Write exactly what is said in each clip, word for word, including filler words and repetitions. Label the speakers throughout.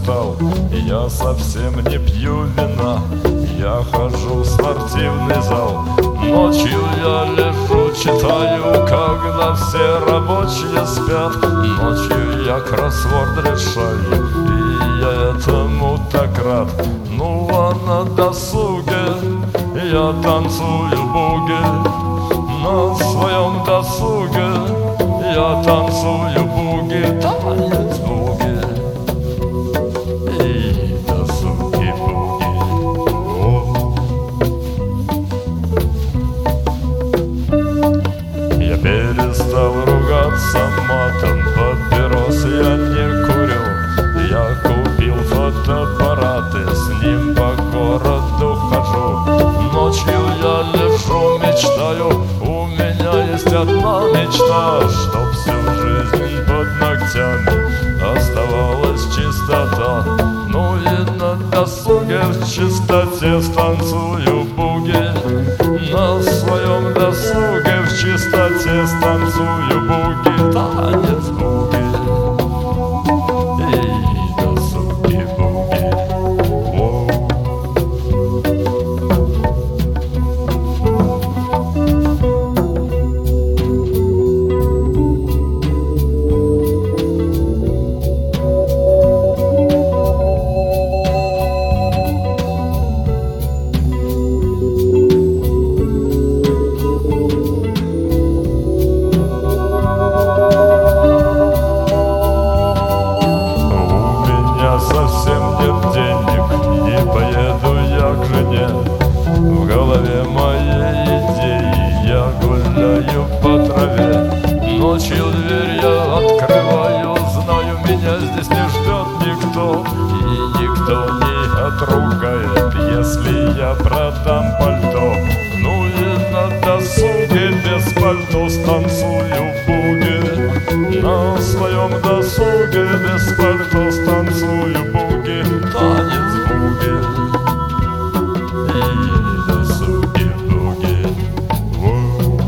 Speaker 1: устал, я совсем не пью вина. Я хожу в спортивный зал, ночью я лежу, читаю, когда все рабочие спят. Ночью я кроссворд решаю, и я этому так рад. Ну а на досуге я танцую буги. На своем досуге я танцую буги. Танец буги и досуги буги. Я перестал ругаться матом, папирос я не курю. Я купил фотоаппарат и с ним по городу хожу. Ночью я лежу, мечтаю, у меня есть одна мечта, чтоб всю жизнь под ногтями оставалась чистота. Ну и на досуге в чистоте станцую буги. На своем досуге в чистоте станцую буги. Танец буги и досуги буги. Воу. Совсем нет денег, не поеду я к жене. В голове моей идеи я гуляю по траве. Ночью дверь я открываю, знаю, меня здесь не ждет никто. И никто не отругает, если я продам пальто. Ну и на досуге без пальто станцую буги. На своем досуге без пальто станцую буги. Танец буги и досуги буги. Воу.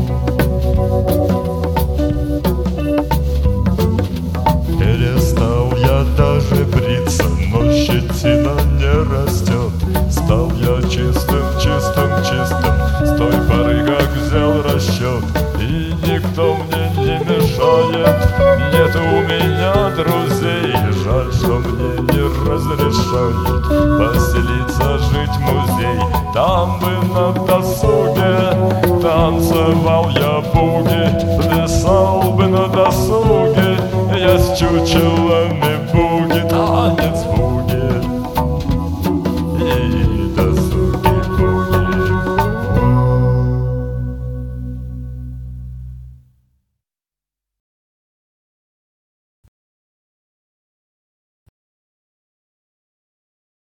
Speaker 1: Перестал я даже бриться, но щетина не растет. Стал я чистым, чистым, чистым с той поры, как взял расчет. И никто мне не мешает, нет у меня друзей. Жаль, что мне не разрешают поселиться, жить в музей. Там бы на досуге танцевал я буги, плясал бы на досуге я с чучелом